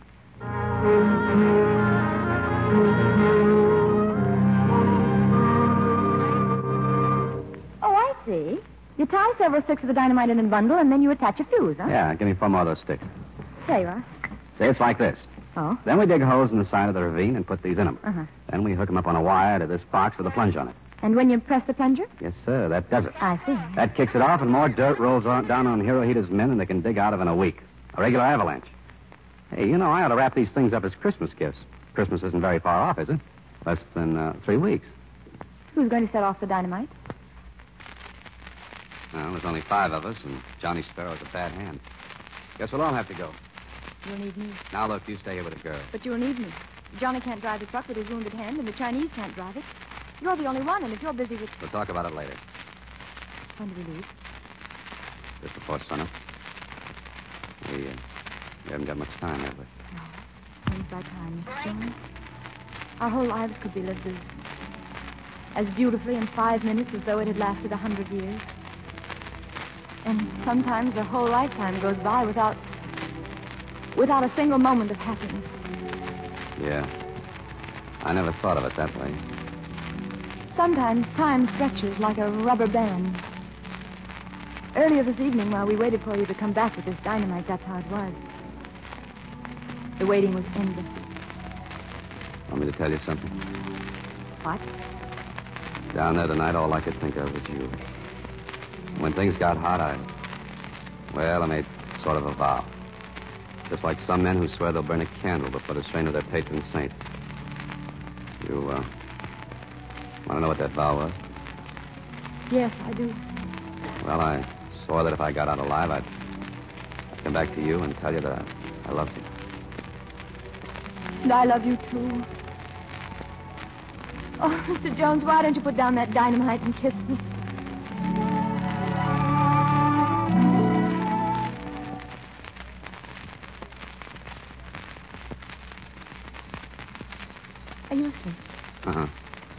Oh, I see. You tie several sticks of the dynamite in a bundle, and then you attach a fuse, huh? Yeah, give me four more of those sticks. There you are. See, it's like this. Oh? Then we dig holes in the side of the ravine and put these in them. Uh-huh. Then we hook them up on a wire to this box with a plunge on it. And when you press the plunger? Yes, sir. That does it. I see. That kicks it off, and more dirt rolls on, down on Hirohita's men than they can dig out of in a week. A regular avalanche. Hey, you know, I ought to wrap these things up as Christmas gifts. Christmas isn't very far off, is it? Less than uh, three weeks. Who's going to set off the dynamite? Well, there's only five of us, and Johnny Sparrow's a bad hand. Guess we'll all have to go. You'll need me. Now, look, you stay here with the girl. But you'll need me. Johnny can't drive the truck with his wounded hand, and the Chinese can't drive it. You're the only one, and if you're busy with... We'll talk about it later. When do we leave? Just before sunup. We, uh, we haven't got much time, have we? No. Time's by time, Mister Jones. Our whole lives could be lived as... as beautifully in five minutes as though it had lasted a hundred years. And sometimes a whole lifetime goes by without... without a single moment of happiness. Yeah. I never thought of it that way. Sometimes time stretches like a rubber band. Earlier this evening, while we waited for you to come back with this dynamite, that's how it was. The waiting was endless. Want me to tell you something? What? Down there tonight, all I could think of was you. When things got hot, I... Well, I made sort of a vow. Just like some men who swear they'll burn a candle before the strain of their patron saint. You, uh... want to know what that vow was? Yes, I do. Well, I swore that if I got out alive, I'd, I'd come back to you and tell you that I, I loved you. And I love you, too. Oh, Mister Jones, why don't you put down that dynamite and kiss me? Are you asleep? Uh-huh.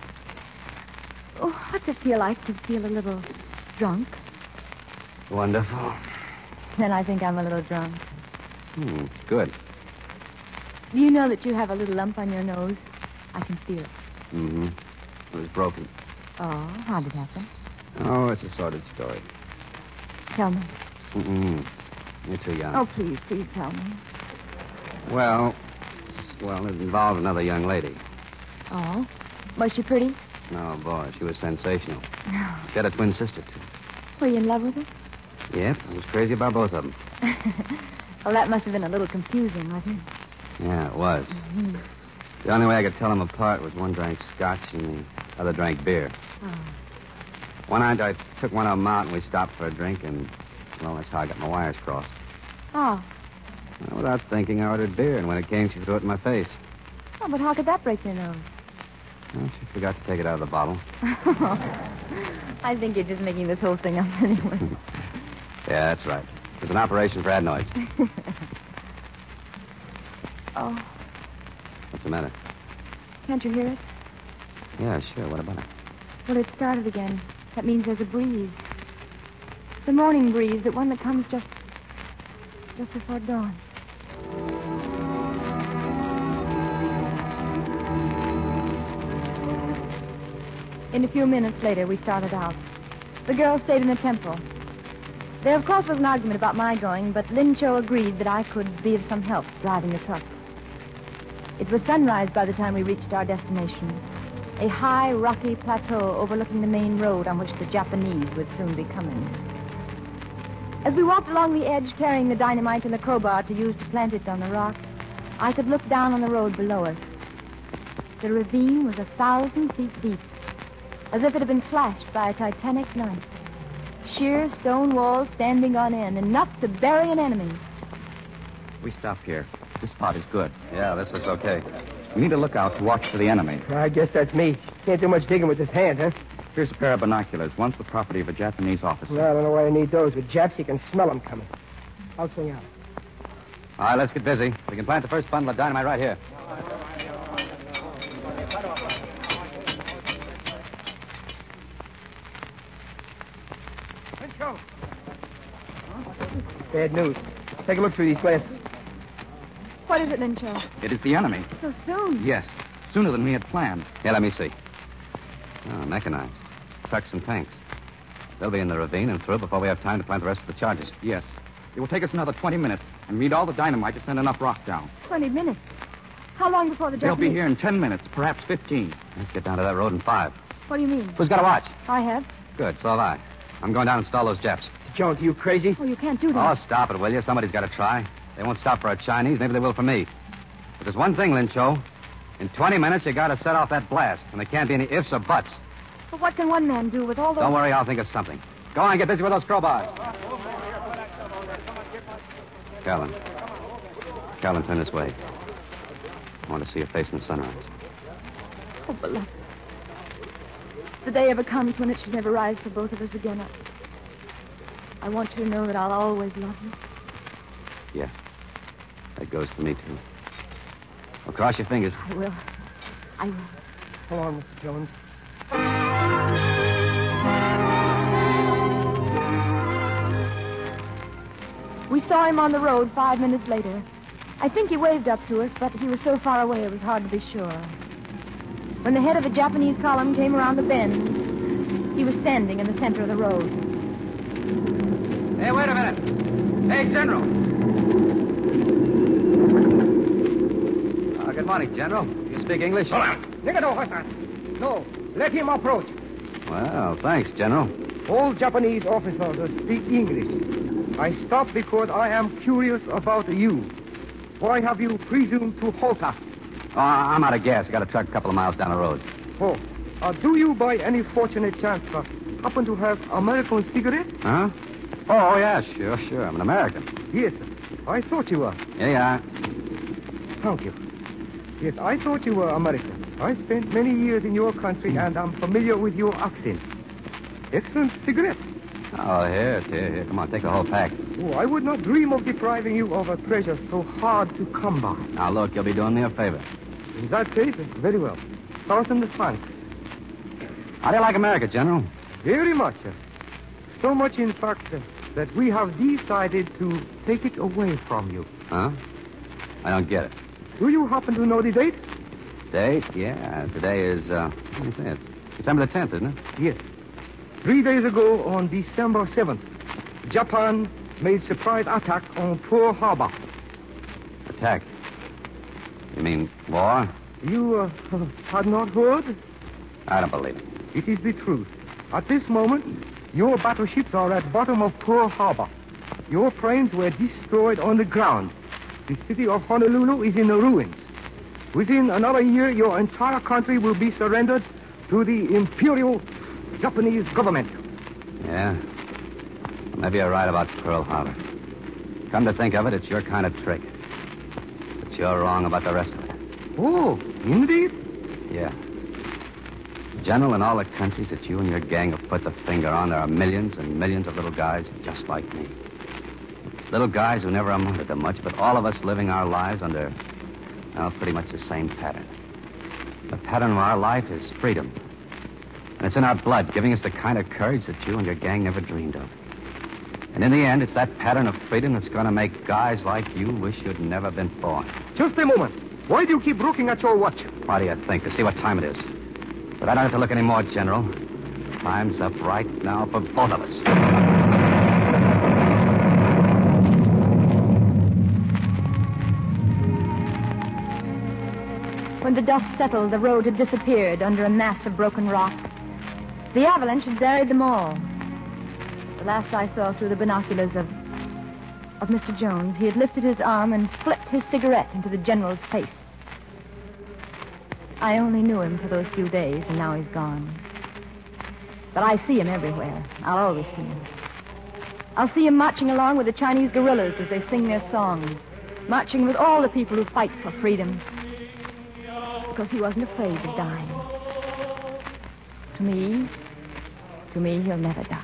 Oh, what's it feel like to feel a little drunk? Wonderful. Then I think I'm a little drunk. Hmm, good. Do you know that you have a little lump on your nose? I can feel it. Mm-hmm. It was broken. Oh, how did it happen? Oh, it's a sordid story. Tell me. Mm-mm. You're too young. Oh, please, please tell me. Well, well, it involved another young lady. Oh? Was she pretty? No, boy, she was sensational. She had a twin sister, too. Were you in love with her? Yep, I was crazy about both of them. Well, that must have been a little confusing, wasn't it? Yeah, it was. Mm-hmm. The only way I could tell them apart was one drank scotch and the other drank beer. Oh. One night I took one of them out and we stopped for a drink, and, well, that's how I got my wires crossed. Oh. Well, without thinking, I ordered beer, and when it came, she threw it in my face. Oh, but how could that break your nose? Well, she forgot to take it out of the bottle. I think you're just making this whole thing up anyway. Yeah, that's right. It was an operation for adenoids. Oh. What's the matter? Can't you hear it? Yeah, sure. What about it? Well, it started again. That means there's a breeze. The morning breeze, the one that comes just... just before dawn. In a few minutes later, we started out. The girls stayed in the temple. There, of course, was an argument about my going, but Lin Cho agreed that I could be of some help driving the truck. It was sunrise by the time we reached our destination, a high, rocky plateau overlooking the main road on which the Japanese would soon be coming. As we walked along the edge carrying the dynamite and the crowbar to use to plant it on the rock, I could look down on the road below us. The ravine was a thousand feet deep, as if it had been slashed by a titanic knife. Sheer stone walls standing on end, enough to bury an enemy. We stop here. This spot is good. Yeah, this looks okay. We need to look out to watch for the enemy. I guess that's me. Can't do much digging with this hand, huh? Here's a pair of binoculars. One's the property of a Japanese officer. Well, I don't know why I need those. With Japs, you can smell them coming. I'll swing out. All right, let's get busy. We can plant the first bundle of dynamite right here. Bad news. Take a look through these glasses. What is it, Lin Cho? It is the enemy. So soon? Yes. Sooner than we had planned. Here, let me see. Oh, mechanized. Trucks and tanks. They'll be in the ravine and through before we have time to plant the rest of the charges. Yes. It will take us another twenty minutes, and we need all the dynamite to send enough rock down. Twenty minutes? How long before the They'll Japanese... be here in ten minutes, perhaps fifteen. Let's get down to that road in five. What do you mean? Who's got a watch? I have. Good, so have I. I'm going down and install those Japs. Jones, are you crazy? Oh, you can't do Oh, that. stop it, will you? Somebody's got to try. They won't stop for a Chinese. Maybe they will for me. But there's one thing, Lin Cho. In twenty minutes, you got to set off that blast, and there can't be any ifs or buts. But what can one man do with all those... Don't worry, I'll think of something. Go on, get busy with those crowbars. Calvin. Calvin, turn this way. I want to see your face in the sunrise. Oh, beloved. The day ever comes when it should never rise for both of us again. I, I want you to know that I'll always love you. Yeah. That goes for me, too. Well, cross your fingers. I will. I will. So long, Mister Jones. We saw him on the road five minutes later. I think he waved up to us, but he was so far away it was hard to be sure. When the head of the Japanese column came around the bend, he was standing in the center of the road. Hey, wait a minute. Hey, General. Uh, good morning, General. You speak English? Hold on. Negado, Hassan. No, let him approach. Well, thanks, General. All Japanese officers speak English. I stopped because I am curious about you. Why have you presumed to halt us? Oh, I'm out of gas. I got a truck a couple of miles down the road. Oh, uh, do you by any fortunate chance uh, happen to have American cigarettes? Huh? Oh, yeah, sure, sure. I'm an American. Yes, I thought you were. Here you are. Thank you. Yes, I thought you were American. I spent many years in your country, and I'm familiar with your accent. Excellent cigarettes. Oh, here, here, here. Come on, take the whole pack. Oh, I would not dream of depriving you of a treasure so hard to come by. Now, look, you'll be doing me a favor. In that case, very well. Thousand thanks. How do you like America, General? Very much. uh, So much, in fact, uh, that we have decided to take it away from you. Huh? I don't get it. Do you happen to know the date? Date? Yeah, today is, uh, what is it? December the tenth, isn't it? Yes. Three days ago, on December seventh, Japan made surprise attack on Pearl Harbor. Attack? You mean war? You uh, had not heard? I don't believe it. It is the truth. At this moment, your battleships are at bottom of Pearl Harbor. Your planes were destroyed on the ground. The city of Honolulu is in the ruins. Within another year, your entire country will be surrendered to the Imperial Japanese government. Yeah. Maybe you're right about Pearl Harbor. Come to think of it, it's your kind of trick. But you're wrong about the rest of it. Oh, indeed? Yeah. General, in all the countries that you and your gang have put the finger on, there are millions and millions of little guys just like me. Little guys who never amounted to much, but all of us living our lives under, well, pretty much the same pattern. The pattern of our life is freedom. And it's in our blood, giving us the kind of courage that you and your gang never dreamed of. And in the end, it's that pattern of freedom that's going to make guys like you wish you'd never been born. Just a moment. Why do you keep looking at your watch? Why do you think? To see what time it is. But I don't have to look anymore, General. Time's up right now for both of us. When the dust settled, the road had disappeared under a mass of broken rock. The avalanche had buried them all. The last I saw through the binoculars of of Mister Jones, he had lifted his arm and flipped his cigarette into the General's face. I only knew him for those few days, and now he's gone. But I see him everywhere. I'll always see him. I'll see him marching along with the Chinese guerrillas as they sing their song, marching with all the people who fight for freedom, because he wasn't afraid of dying. To me, to me, he'll never die.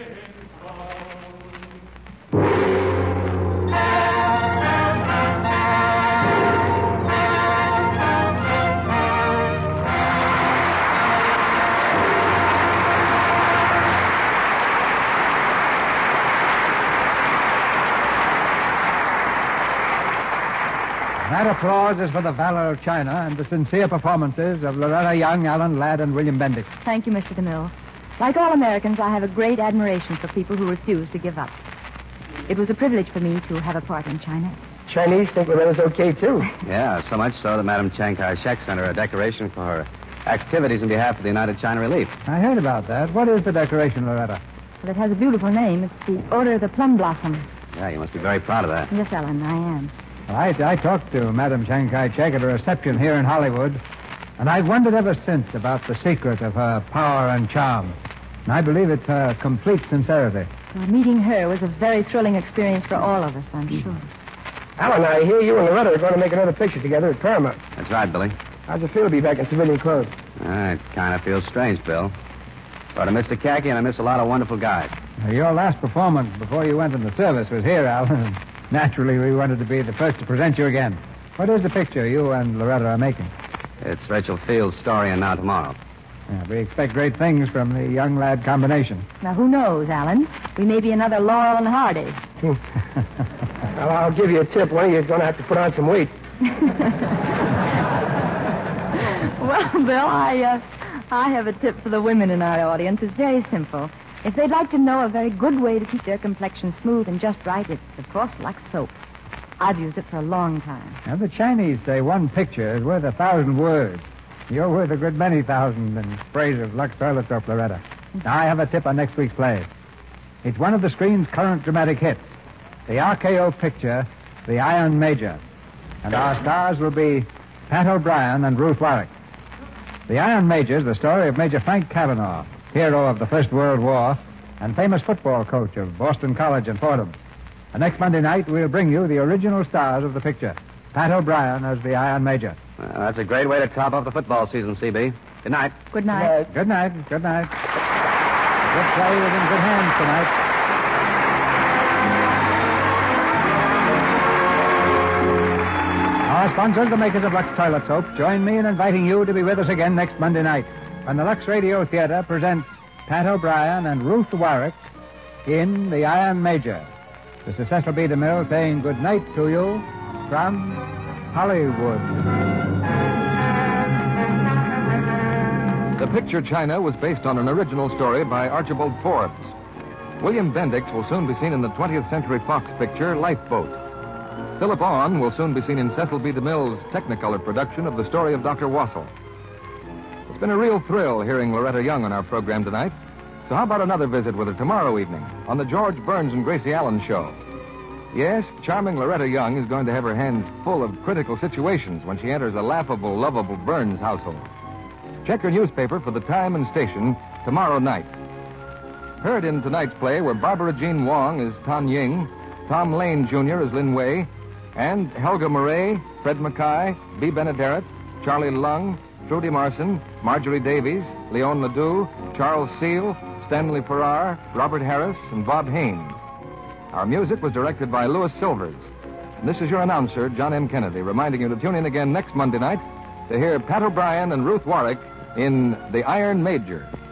That applause is for the valor of China and the sincere performances of Loretta Young, Alan Ladd, and William Bendix. Thank you, Mister DeMille. Like all Americans, I have a great admiration for people who refuse to give up. It was a privilege for me to have a part in China. Chinese think Loretta's okay, too. Yeah, so much so that Madam Chiang Kai-shek sent her a decoration for her activities in behalf of the United China Relief. I heard about that. What is the decoration, Loretta? Well, it has a beautiful name. It's the Order of the Plum Blossom. Yeah, you must be very proud of that. Yes, Ellen, I am. Well, I, I talked to Madam Chiang Kai-shek at a reception here in Hollywood, and I've wondered ever since about the secret of her power and charm. And I believe it's her complete sincerity. Well, meeting her was a very thrilling experience for all of us, I'm sure. Alan, I hear you and Loretta are going to make another picture together at Paramount. That's right, Billy. How's it feel to be back in civilian clothes? Uh, it kind of feels strange, Bill. But I miss the khaki and I miss a lot of wonderful guys. Now, your last performance before you went in the service was here, Alan. Naturally, we wanted to be the first to present you again. What is the picture you and Loretta are making? It's Rachel Field's story and Now Tomorrow. Yeah, we expect great things from the young lad combination. Now, who knows, Alan? We may be another Laurel and Hardy. Well, I'll give you a tip. One of you is going to have to put on some weight. Well, Bill, I, uh, I have a tip for the women in our audience. It's very simple. If they'd like to know a very good way to keep their complexion smooth and just right, it's, of course, Lux soap. I've used it for a long time. Now, the Chinese say one picture is worth a thousand words. You're worth a good many thousand in sprays of Lux toilet soap, Loretta. Now, I have a tip on next week's play. It's one of the screen's current dramatic hits, the R K O picture, The Iron Major. And our stars will be Pat O'Brien and Ruth Warwick. The Iron Major is the story of Major Frank Cavanaugh, hero of the First World War and famous football coach of Boston College and Fordham. And next Monday night, we'll bring you the original stars of the picture, Pat O'Brien as the Iron Major. Well, that's a great way to top off the football season, C B. Good night. Good night. Good night. Good night. Good play was in good hands tonight. Our sponsors, the makers of Lux Toilet Soap, join me in inviting you to be with us again next Monday night when the Lux Radio Theater presents Pat O'Brien and Ruth Warwick in The Iron Major. This is Cecil B. DeMille saying good night to you from Hollywood. The picture China was based on an original story by Archibald Forbes. William Bendix will soon be seen in the twentieth Century Fox picture Lifeboat. Philip Owen will soon be seen in Cecil B. DeMille's Technicolor production of The Story of Doctor Wassel. It's been a real thrill hearing Loretta Young on our program tonight. So how about another visit with her tomorrow evening on the George Burns and Gracie Allen show? Yes, charming Loretta Young is going to have her hands full of critical situations when she enters a laughable, lovable Burns household. Check your newspaper for the time and station tomorrow night. Heard in tonight's play were Barbara Jean Wong as Tan Ying, Tom Lane Junior as Lin Wei, and Helga Murray, Fred Mackay, Bea Benaderet, Charlie Lung, Trudy Marson, Marjorie Davies, Leon Ledoux, Charles Seal, Stanley Farrar, Robert Harris, and Bob Haynes. Our music was directed by Louis Silvers. And this is your announcer, John M. Kennedy, reminding you to tune in again next Monday night to hear Pat O'Brien and Ruth Warwick in The Iron Major.